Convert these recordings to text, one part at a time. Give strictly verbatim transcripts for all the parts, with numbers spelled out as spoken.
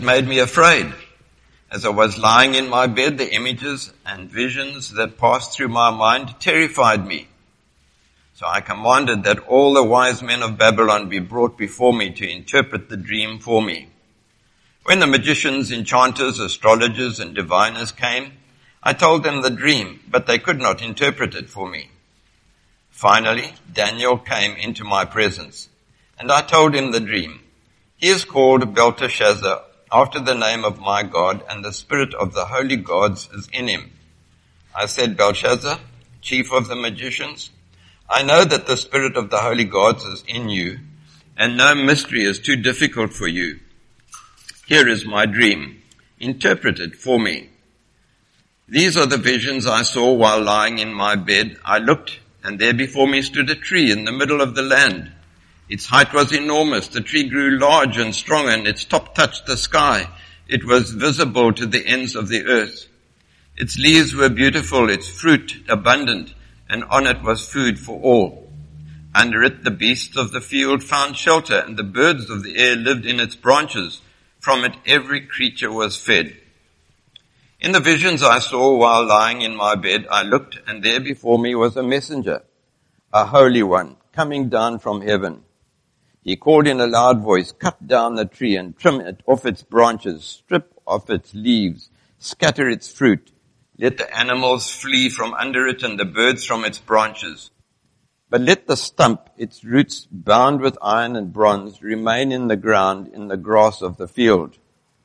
made me afraid. As I was lying in my bed, the images and visions that passed through my mind terrified me. So I commanded that all the wise men of Babylon be brought before me to interpret the dream for me. When the magicians, enchanters, astrologers, and diviners came, I told them the dream, but they could not interpret it for me. Finally, Daniel came into my presence, and I told him the dream. He is called Belteshazzar, after the name of my God, and the spirit of the holy gods is in him. I said, Belshazzar, chief of the magicians, I know that the spirit of the holy gods is in you, and no mystery is too difficult for you. Here is my dream. Interpret it for me. These are the visions I saw while lying in my bed. I looked, and there before me stood a tree in the middle of the land. Its height was enormous. The tree grew large and strong, and its top touched the sky. It was visible to the ends of the earth. Its leaves were beautiful, its fruit abundant, and on it was food for all. Under it the beasts of the field found shelter, and the birds of the air lived in its branches. From it every creature was fed. In the visions I saw while lying in my bed, I looked, and there before me was a messenger, a holy one, coming down from heaven. He called in a loud voice, cut down the tree and trim it off its branches, strip off its leaves, scatter its fruit. Let the animals flee from under it and the birds from its branches. But let the stump, its roots bound with iron and bronze, remain in the ground in the grass of the field.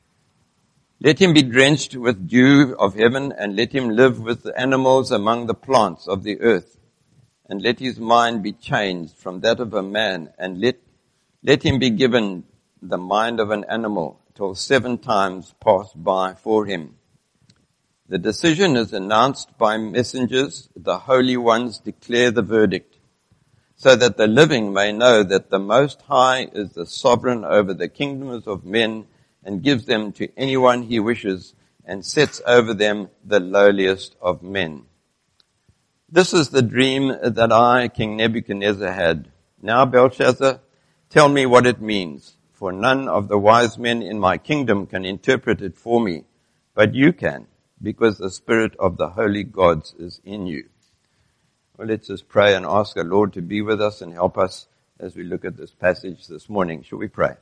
Let him be drenched with dew of heaven, and let him live with the animals among the plants of the earth. And let his mind be changed from that of a man, and let, let him be given the mind of an animal, till seven times pass by for him. The decision is announced by messengers. The holy ones declare the verdict, so that the living may know that the Most High is the sovereign over the kingdoms of men, and gives them to anyone he wishes, and sets over them the lowliest of men. This is the dream that I, King Nebuchadnezzar, had. Now, Belshazzar, tell me what it means, for none of the wise men in my kingdom can interpret it for me, but you can, because the spirit of the holy gods is in you. Well, let's just pray and ask the Lord to be with us and help us as we look at this passage this morning. Shall we pray?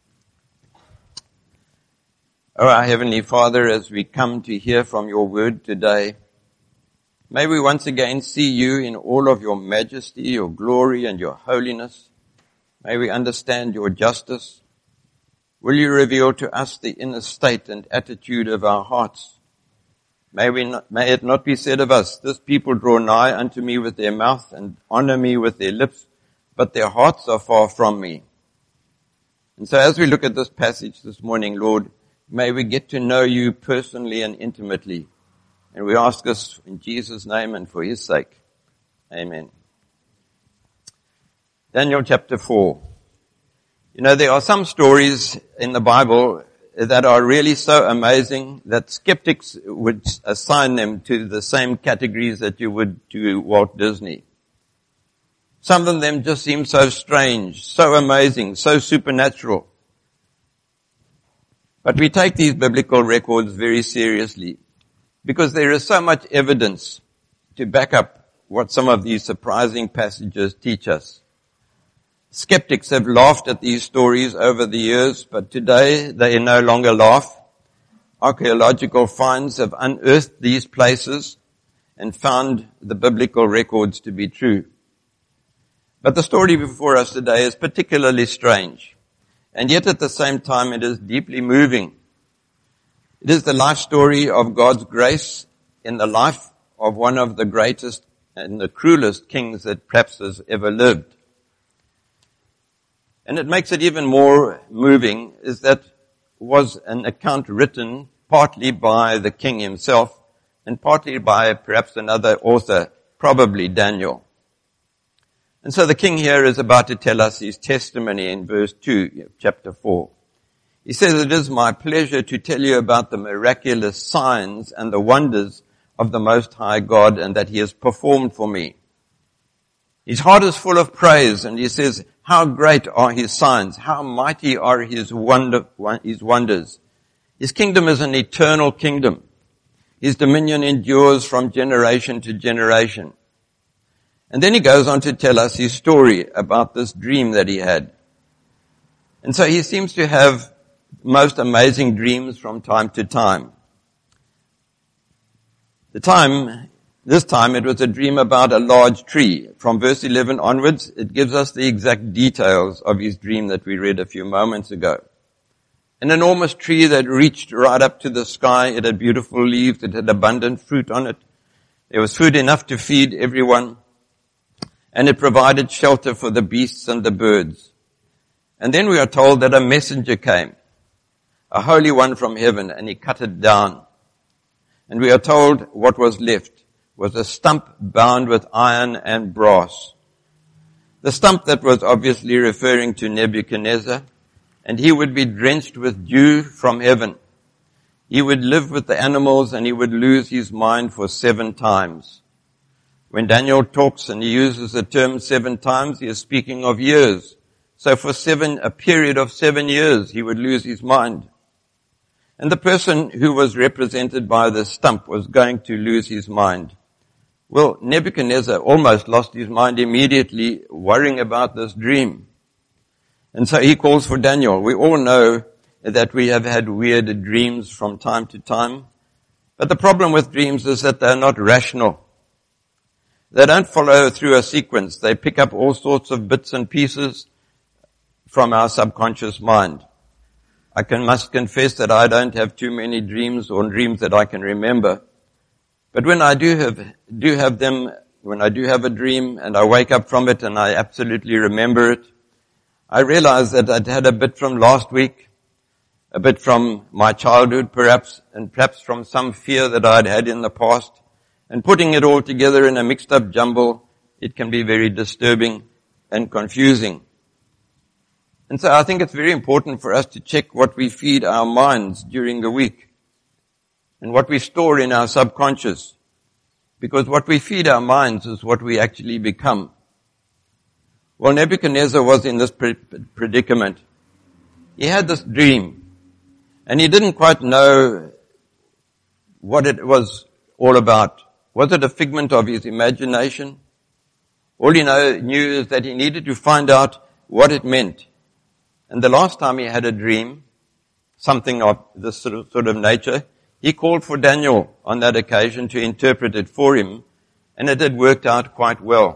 Oh, our Heavenly Father, as we come to hear from your word today, may we once again see you in all of your majesty, your glory, and your holiness. May we understand your justice. Will you reveal to us the inner state and attitude of our hearts? May we not, may it not be said of us, this people draw nigh unto me with their mouth and honor me with their lips, but their hearts are far from me. And so as we look at this passage this morning, Lord, may we get to know you personally and intimately. And we ask this in Jesus' name and for his sake. Amen. Daniel chapter four. You know, there are some stories in the Bible that are really so amazing that skeptics would assign them to the same categories that you would to Walt Disney. Some of them just seem so strange, so amazing, so supernatural. But we take these biblical records very seriously because there is so much evidence to back up what some of these surprising passages teach us. Skeptics have laughed at these stories over the years, but today they no longer laugh. Archaeological finds have unearthed these places and found the biblical records to be true. But the story before us today is particularly strange. And yet at the same time, it is deeply moving. It is the life story of God's grace in the life of one of the greatest and the cruelest kings that perhaps has ever lived. And it makes it even more moving is that was an account written partly by the king himself and partly by perhaps another author, probably Daniel. And so the king here is about to tell us his testimony in verse two, chapter four. He says, it is my pleasure to tell you about the miraculous signs and the wonders of the Most High God and that he has performed for me. His heart is full of praise, and he says, how great are his signs, how mighty are his wonder, his wonders. His kingdom is an eternal kingdom. His dominion endures from generation to generation. And then he goes on to tell us his story about this dream that he had. And so he seems to have most amazing dreams from time to time. The time, this time it was a dream about a large tree. From verse eleven onwards, it gives us the exact details of his dream that we read a few moments ago. An enormous tree that reached right up to the sky. It had beautiful leaves. It had abundant fruit on it. There was food enough to feed everyone. And it provided shelter for the beasts and the birds. And then we are told that a messenger came, a holy one from heaven, and he cut it down. And we are told what was left was a stump bound with iron and brass. The stump that was obviously referring to Nebuchadnezzar, and he would be drenched with dew from heaven. He would live with the animals and he would lose his mind for seven times. When Daniel talks and he uses the term seven times, he is speaking of years. So for seven, a period of seven years, he would lose his mind. And the person who was represented by the stump was going to lose his mind. Well, Nebuchadnezzar almost lost his mind immediately, worrying about this dream. And so he calls for Daniel. We all know that we have had weird dreams from time to time. But the problem with dreams is that they're not rational. They don't follow through a sequence. They pick up all sorts of bits and pieces from our subconscious mind. I can, must confess that I don't have too many dreams or dreams that I can remember. But when I do have, do have them, when I do have a dream and I wake up from it and I absolutely remember it, I realize that I'd had a bit from last week, a bit from my childhood perhaps, and perhaps from some fear that I'd had in the past. And putting it all together in a mixed up jumble, it can be very disturbing and confusing. And so I think it's very important for us to check what we feed our minds during the week and what we store in our subconscious. Because what we feed our minds is what we actually become. Well, Nebuchadnezzar was in this predicament. He had this dream and he didn't quite know what it was all about. Was it a figment of his imagination? All he know, knew is that he needed to find out what it meant. And the last time he had a dream, something of this sort of, sort of nature, he called for Daniel on that occasion to interpret it for him, and it had worked out quite well.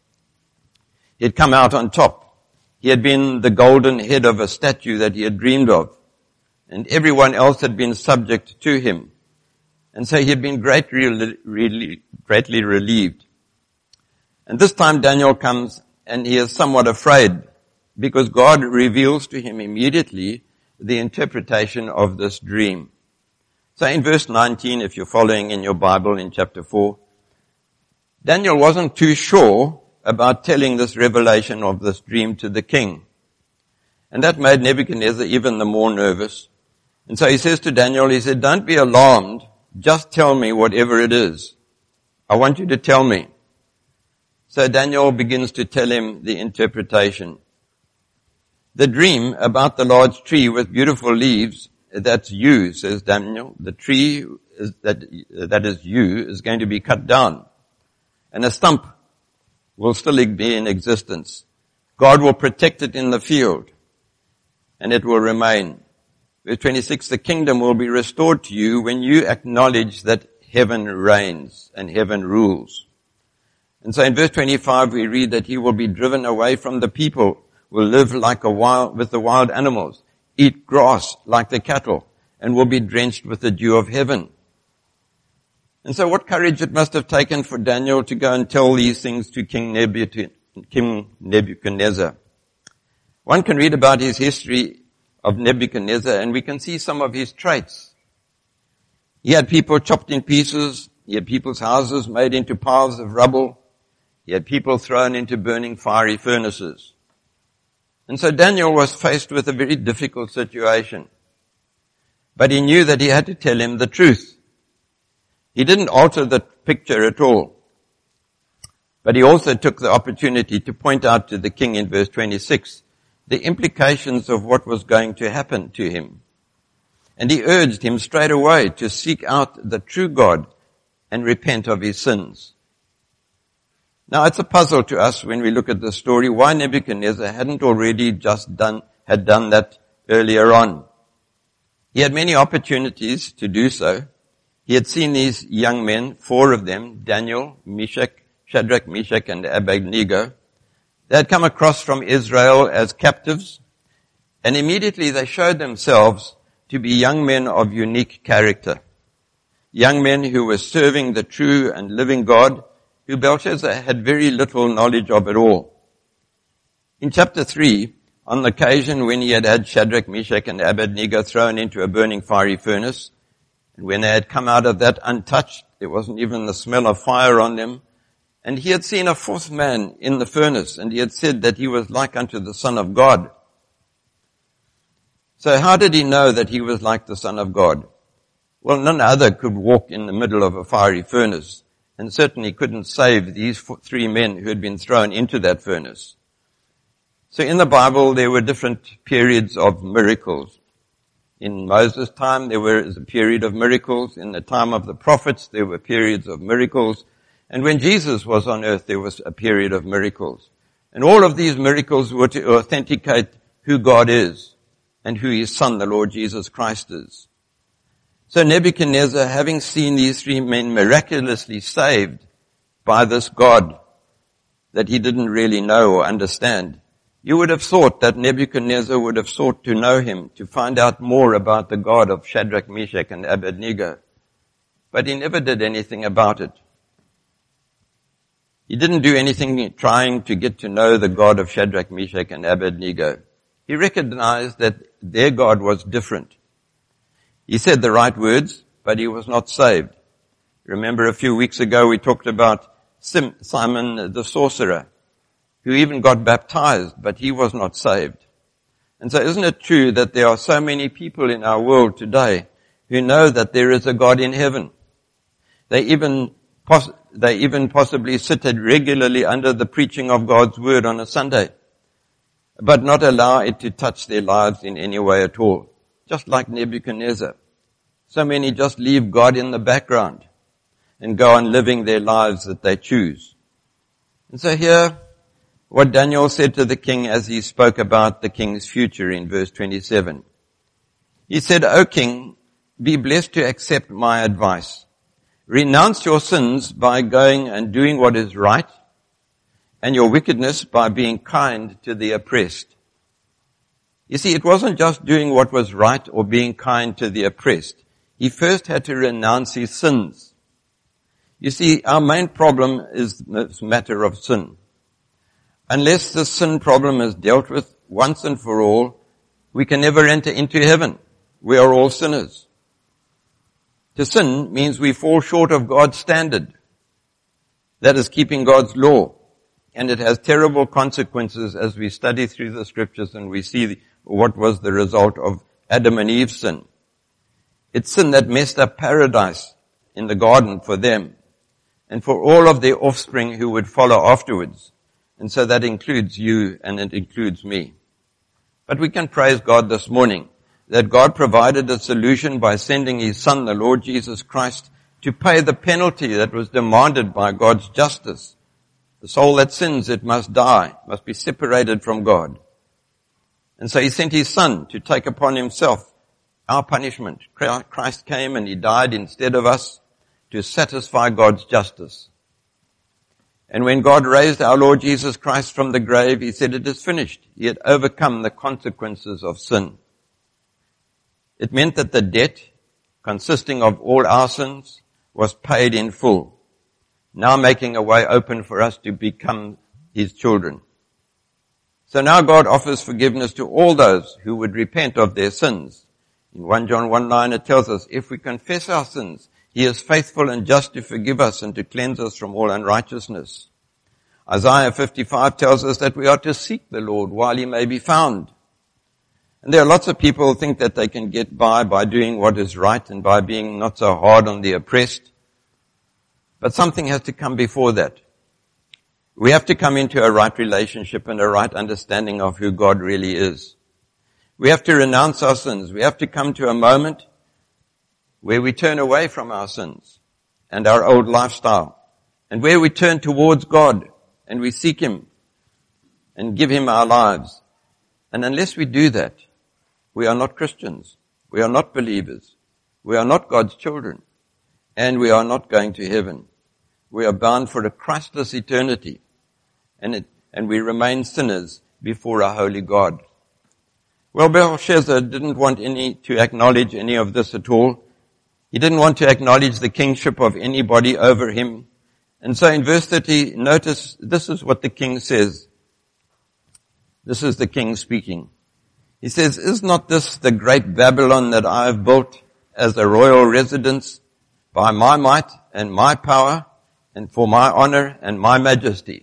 He had come out on top. He had been the golden head of a statue that he had dreamed of, and everyone else had been subject to him. And so he had been greatly, really, greatly relieved. And this time Daniel comes and he is somewhat afraid because God reveals to him immediately the interpretation of this dream. So in verse nineteen, if you're following in your Bible in chapter four, Daniel wasn't too sure about telling this revelation of this dream to the king. And that made Nebuchadnezzar even the more nervous. And so he says to Daniel, he said, don't be alarmed. Just tell me whatever it is. I want you to tell me. So Daniel begins to tell him the interpretation. The dream about the large tree with beautiful leaves, that's you, says Daniel. The tree is, that, that is you is going to be cut down. And a stump will still be in existence. God will protect it in the field. And it will remain. Verse twenty-six, the kingdom will be restored to you when you acknowledge that heaven reigns and heaven rules. And so in verse twenty-five we read that he will be driven away from the people, will live like a wild, with the wild animals, eat grass like the cattle, and will be drenched with the dew of heaven. And so what courage it must have taken for Daniel to go and tell these things to King Nebuchadnezzar. One can read about his history of Nebuchadnezzar, and we can see some of his traits. He had people chopped in pieces. He had people's houses made into piles of rubble. He had people thrown into burning fiery furnaces. And so Daniel was faced with a very difficult situation. But he knew that he had to tell him the truth. He didn't alter the picture at all. But he also took the opportunity to point out to the king in verse twenty-six the implications of what was going to happen to him. And he urged him straight away to seek out the true God and repent of his sins. Now it's a puzzle to us when we look at the story why Nebuchadnezzar hadn't already just done, had done that earlier on. He had many opportunities to do so. He had seen these young men, four of them, Daniel, Meshach, Shadrach, Meshach, and Abednego. They had come across from Israel as captives, and immediately they showed themselves to be young men of unique character. Young men who were serving the true and living God, who Belshazzar had very little knowledge of at all. In chapter three, on the occasion when he had had Shadrach, Meshach, and Abednego thrown into a burning fiery furnace, and when they had come out of that untouched, there wasn't even the smell of fire on them, and he had seen a fourth man in the furnace, and he had said that he was like unto the Son of God. So how did he know that he was like the Son of God? Well, none other could walk in the middle of a fiery furnace, and certainly couldn't save these three men who had been thrown into that furnace. So in the Bible, there were different periods of miracles. In Moses' time, there was a period of miracles. In the time of the prophets, there were periods of miracles. And when Jesus was on earth, there was a period of miracles. And all of these miracles were to authenticate who God is and who his Son, the Lord Jesus Christ, is. So Nebuchadnezzar, having seen these three men miraculously saved by this God that he didn't really know or understand, you would have thought that Nebuchadnezzar would have sought to know him, to find out more about the God of Shadrach, Meshach, and Abednego. But he never did anything about it. He didn't do anything trying to get to know the God of Shadrach, Meshach, and Abednego. He recognized that their God was different. He said the right words, but he was not saved. Remember a few weeks ago we talked about Simon the sorcerer, who even got baptized, but he was not saved. And so isn't it true that there are so many people in our world today who know that there is a God in heaven? They even, poss- they even possibly sit regularly under the preaching of God's word on a Sunday, but not allow it to touch their lives in any way at all. Just like Nebuchadnezzar. So many just leave God in the background and go on living their lives that they choose. And so here, what Daniel said to the king as he spoke about the king's future in verse twenty-seven. He said, O king, be blessed to accept my advice. Renounce your sins by going and doing what is right, and your wickedness by being kind to the oppressed. You see, it wasn't just doing what was right or being kind to the oppressed. He first had to renounce his sins. You see, our main problem is this matter of sin. Unless the sin problem is dealt with once and for all, we can never enter into heaven. We are all sinners. To sin means we fall short of God's standard. That is keeping God's law. And it has terrible consequences as we study through the scriptures and we see the, what was the result of Adam and Eve's sin. It's sin that messed up paradise in the garden for them and for all of their offspring who would follow afterwards. And so that includes you and it includes me. But we can praise God this morning that God provided a solution by sending his Son, the Lord Jesus Christ, to pay the penalty that was demanded by God's justice. The soul that sins, it must die, must be separated from God. And so he sent his Son to take upon himself our punishment. Christ came and he died instead of us to satisfy God's justice. And when God raised our Lord Jesus Christ from the grave, he said, it is finished. He had overcome the consequences of sin. It meant that the debt, consisting of all our sins, was paid in full, now making a way open for us to become his children. So now God offers forgiveness to all those who would repent of their sins. In First John one nine it tells us, if we confess our sins, he is faithful and just to forgive us and to cleanse us from all unrighteousness. Isaiah fifty-five tells us that we are to seek the Lord while he may be found. And there are lots of people who think that they can get by by doing what is right and by being not so hard on the oppressed. But something has to come before that. We have to come into a right relationship and a right understanding of who God really is. We have to renounce our sins. We have to come to a moment where we turn away from our sins and our old lifestyle, and where we turn towards God and we seek Him and give Him our lives. And unless we do that, we are not Christians. We are not believers. We are not God's children. And we are not going to heaven. We are bound for a Christless eternity. And it, and we remain sinners before a holy God. Well, Belshazzar didn't want any to acknowledge any of this at all. He didn't want to acknowledge the kingship of anybody over him. And so in verse thirty, notice this is what the king says. This is the king speaking. He says, "Is not this the great Babylon that I have built as a royal residence by my might and my power and for my honor and my majesty?"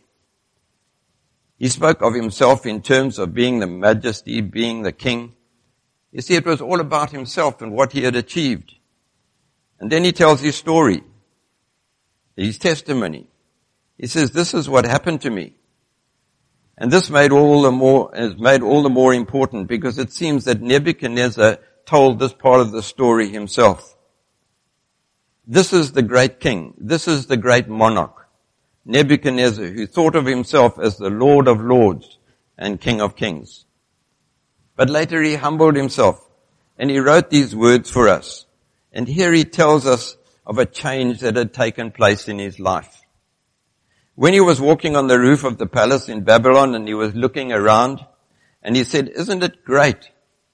He spoke of himself in terms of being the majesty, being the king. You see, it was all about himself and what he had achieved. And then he tells his story, his testimony. He says, "This is what happened to me." And this made all the more, is made all the more important because it seems that Nebuchadnezzar told this part of the story himself. This is the great king. This is the great monarch, Nebuchadnezzar, who thought of himself as the Lord of Lords and King of Kings. But later he humbled himself and he wrote these words for us. And here he tells us of a change that had taken place in his life. When he was walking on the roof of the palace in Babylon and he was looking around and he said, "Isn't it great?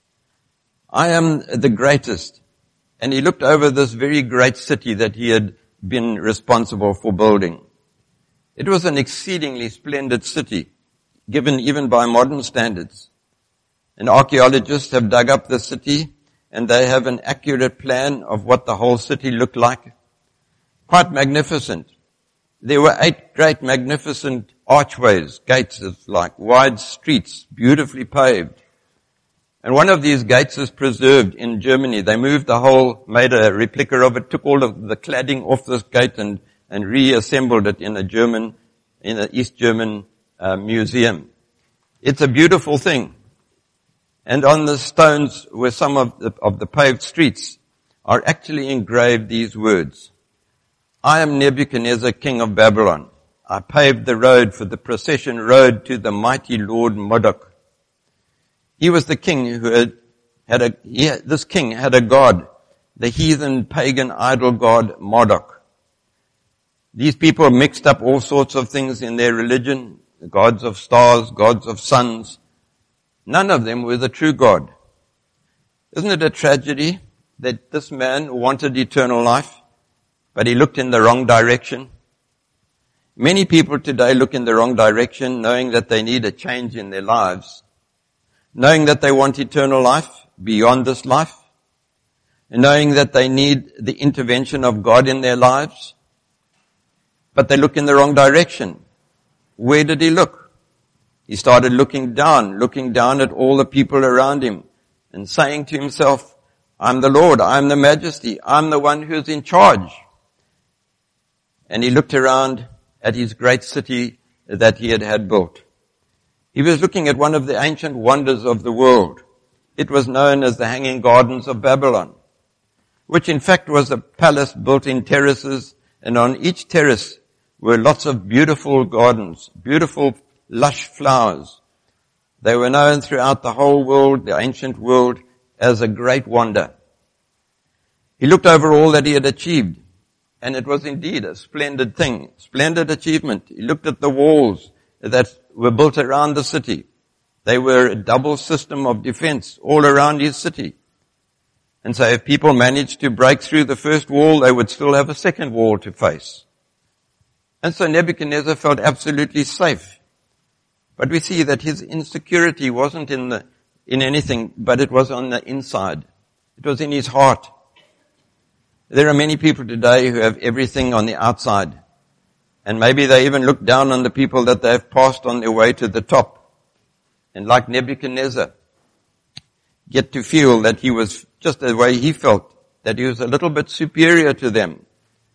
I am the greatest." And he looked over this very great city that he had been responsible for building. It was an exceedingly splendid city, given even by modern standards. And archaeologists have dug up the city and they have an accurate plan of what the whole city looked like. Quite magnificent. There were eight great magnificent archways, gates, like wide streets, beautifully paved. And one of these gates is preserved in Germany. They moved the whole, made a replica of it, took all of the cladding off this gate and, and reassembled it in a German, in an East German uh, museum. It's a beautiful thing. And on the stones where some of the, of the paved streets are actually engraved these words: "I am Nebuchadnezzar, king of Babylon. I paved the road for the procession road to the mighty Lord Marduk." He was the king who had, had a, he, this king had a god, the heathen pagan idol god Marduk. These people mixed up all sorts of things in their religion, the gods of stars, gods of suns. None of them were the true God. Isn't it a tragedy that this man wanted eternal life, but he looked in the wrong direction? Many people today look in the wrong direction, knowing that they need a change in their lives, knowing that they want eternal life beyond this life, and knowing that they need the intervention of God in their lives, but they look in the wrong direction. Where did he look? He started looking down, looking down at all the people around him and saying to himself, "I'm the Lord, I'm the majesty, I'm the one who's in charge." And he looked around at his great city that he had had built. He was looking at one of the ancient wonders of the world. It was known as the Hanging Gardens of Babylon, which in fact was a palace built in terraces, and on each terrace were lots of beautiful gardens, beautiful lush flowers. They were known throughout the whole world, the ancient world, as a great wonder. He looked over all that he had achieved, and it was indeed a splendid thing, splendid achievement. He looked at the walls that were built around the city. They were a double system of defense all around his city. And so if people managed to break through the first wall, they would still have a second wall to face. And so Nebuchadnezzar felt absolutely safe. But we see that his insecurity wasn't in the, in anything, but it was on the inside. It was in his heart. There are many people today who have everything on the outside. And maybe they even look down on the people that they have passed on their way to the top. And like Nebuchadnezzar, get to feel that he was just the way he felt, that he was a little bit superior to them.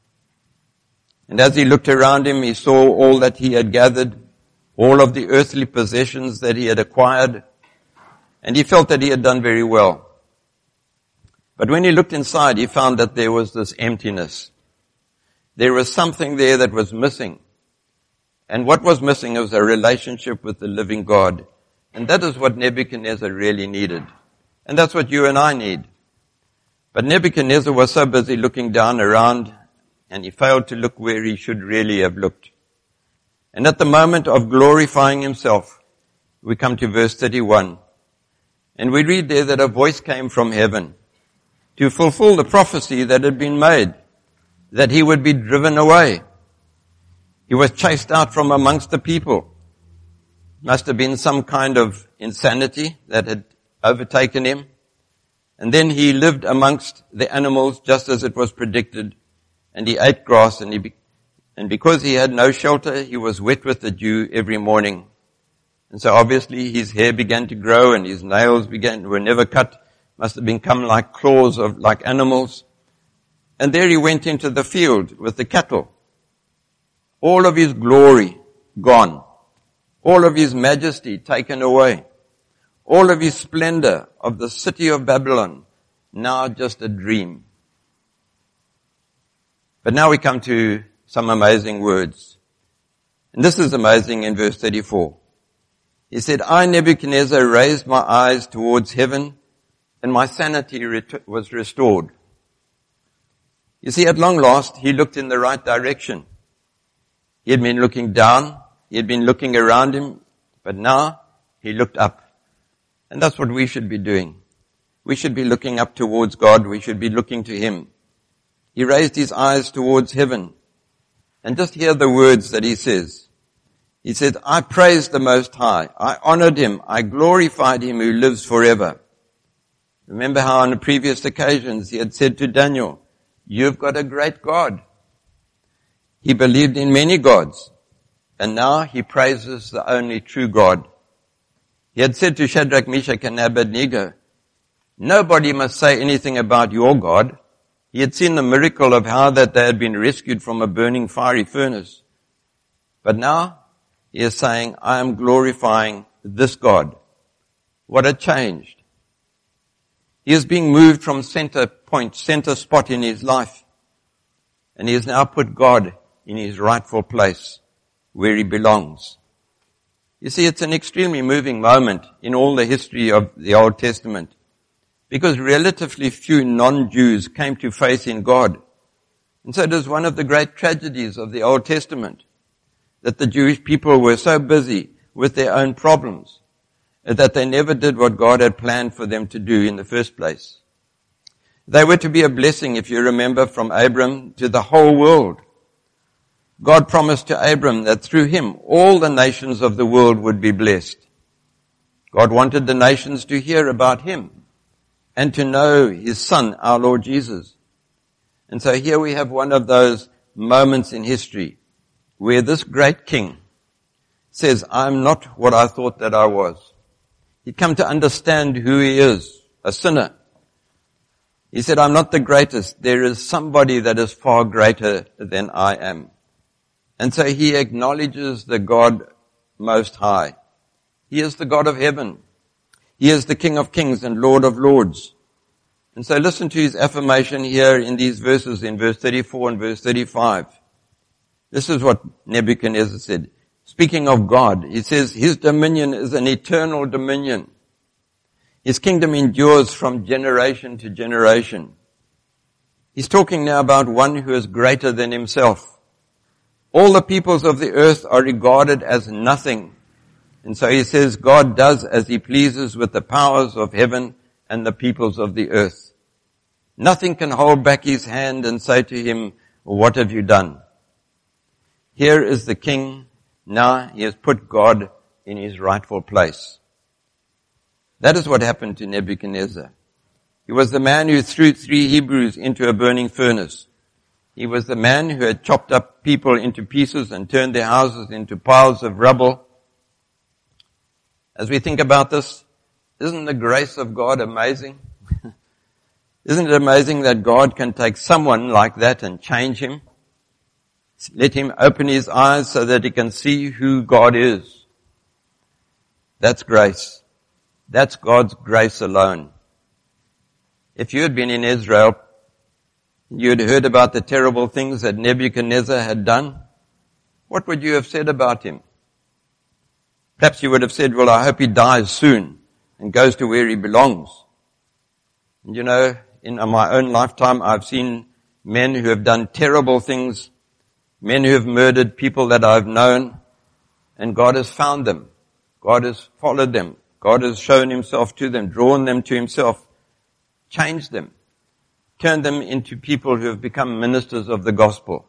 And as he looked around him, he saw all that he had gathered, all of the earthly possessions that he had acquired, and he felt that he had done very well. But when he looked inside, he found that there was this emptiness. There was something there that was missing. And what was missing was a relationship with the living God. And that is what Nebuchadnezzar really needed. And that's what you and I need. But Nebuchadnezzar was so busy looking down around, and he failed to look where he should really have looked. And at the moment of glorifying himself, we come to verse thirty-one. And we read there that a voice came from heaven to fulfill the prophecy that had been made, that he would be driven away. He was chased out from amongst the people. Must have been some kind of insanity that had overtaken him. And then he lived amongst the animals just as it was predicted. And he ate grass, and he be- and because he had no shelter, he was wet with the dew every morning. And so obviously his hair began to grow, and his nails began, were never cut, must have become like claws of, like animals. And there he went into the field with the cattle. All of his glory gone. All of his majesty taken away. All of his splendor of the city of Babylon, now just a dream. But now we come to some amazing words. And this is amazing in verse thirty-four. He said, I, Nebuchadnezzar, raised my eyes towards heaven, and my sanity ret- was restored. You see, at long last, he looked in the right direction. He had been looking down. He had been looking around him. But now, he looked up. And that's what we should be doing. We should be looking up towards God. We should be looking to him. He raised his eyes towards heaven. And just hear the words that he says. He said, I praised the Most High. I honored him. I glorified him who lives forever. Remember how on the previous occasions he had said to Daniel, you've got a great God. He believed in many gods. And now he praises the only true God. He had said to Shadrach, Meshach, and Abednego, nobody must say anything about your God. He had seen the miracle of how that they had been rescued from a burning fiery furnace. But now he is saying, I am glorifying this God. What a change. He is being moved from center point, center spot in his life. And he has now put God in his rightful place where he belongs. You see, it's an extremely moving moment in all the history of the Old Testament, because relatively few non-Jews came to faith in God. And so it is one of the great tragedies of the Old Testament, that the Jewish people were so busy with their own problems that they never did what God had planned for them to do in the first place. They were to be a blessing, if you remember, from Abram to the whole world. God promised to Abram that through him all the nations of the world would be blessed. God wanted the nations to hear about him and to know his son, our Lord Jesus. And so here we have one of those moments in history where this great king says, I'm not what I thought that I was. He'd come to understand who he is, a sinner. He said, I'm not the greatest. There is somebody that is far greater than I am. And so he acknowledges the God Most High. He is the God of heaven. He is the King of kings and Lord of lords. And so listen to his affirmation here in these verses, in verse thirty-four and verse thirty-five. This is what Nebuchadnezzar said. Speaking of God, he says, his dominion is an eternal dominion. His kingdom endures from generation to generation. He's talking now about one who is greater than himself. All the peoples of the earth are regarded as nothing. And so he says God does as he pleases with the powers of heaven and the peoples of the earth. Nothing can hold back his hand and say to him, what have you done? Here is the king. Now he has put God in his rightful place. That is what happened to Nebuchadnezzar. He was the man who threw three Hebrews into a burning furnace. He was the man who had chopped up people into pieces and turned their houses into piles of rubble. As we think about this, isn't the grace of God amazing? Isn't it amazing that God can take someone like that and change him? Let him open his eyes so that he can see who God is. That's grace. That's God's grace alone. If you had been in Israel, you had heard about the terrible things that Nebuchadnezzar had done, what would you have said about him? Perhaps you would have said, well, I hope he dies soon and goes to where he belongs. And you know, in my own lifetime, I've seen men who have done terrible things, men who have murdered people that I've known, and God has found them. God has followed them. God has shown himself to them, drawn them to himself, changed them, turned them into people who have become ministers of the gospel.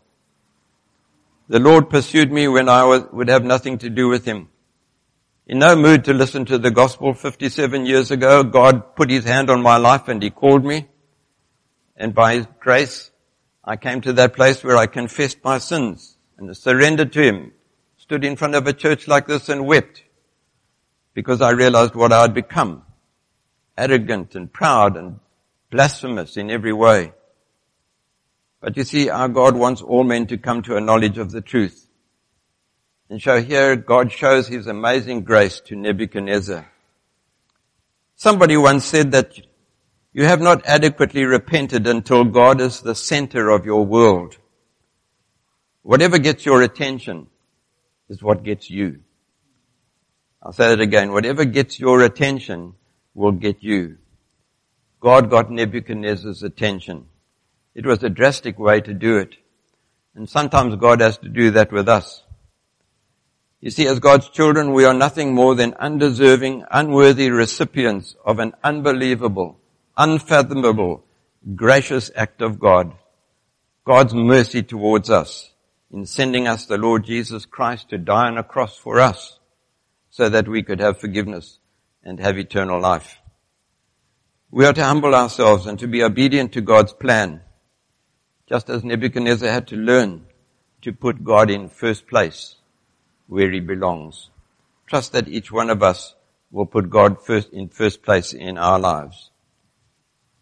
The Lord pursued me when I was, would have nothing to do with him. In no mood to listen to the gospel fifty-seven years ago, God put his hand on my life and he called me. And by his grace, I came to that place where I confessed my sins and surrendered to him, stood in front of a church like this and wept because I realized what I had become, arrogant and proud and blasphemous in every way. But you see, our God wants all men to come to a knowledge of the truth. And so here God shows his amazing grace to Nebuchadnezzar. Somebody once said that you have not adequately repented until God is the center of your world. Whatever gets your attention is what gets you. I'll say it again. Whatever gets your attention will get you. God got Nebuchadnezzar's attention. It was a drastic way to do it. And sometimes God has to do that with us. You see, as God's children, we are nothing more than undeserving, unworthy recipients of an unbelievable, unfathomable, gracious act of God. God's mercy towards us in sending us the Lord Jesus Christ to die on a cross for us so that we could have forgiveness and have eternal life. We are to humble ourselves and to be obedient to God's plan, just as Nebuchadnezzar had to learn to put God in first place where he belongs. Trust that each one of us will put God first in first place in our lives.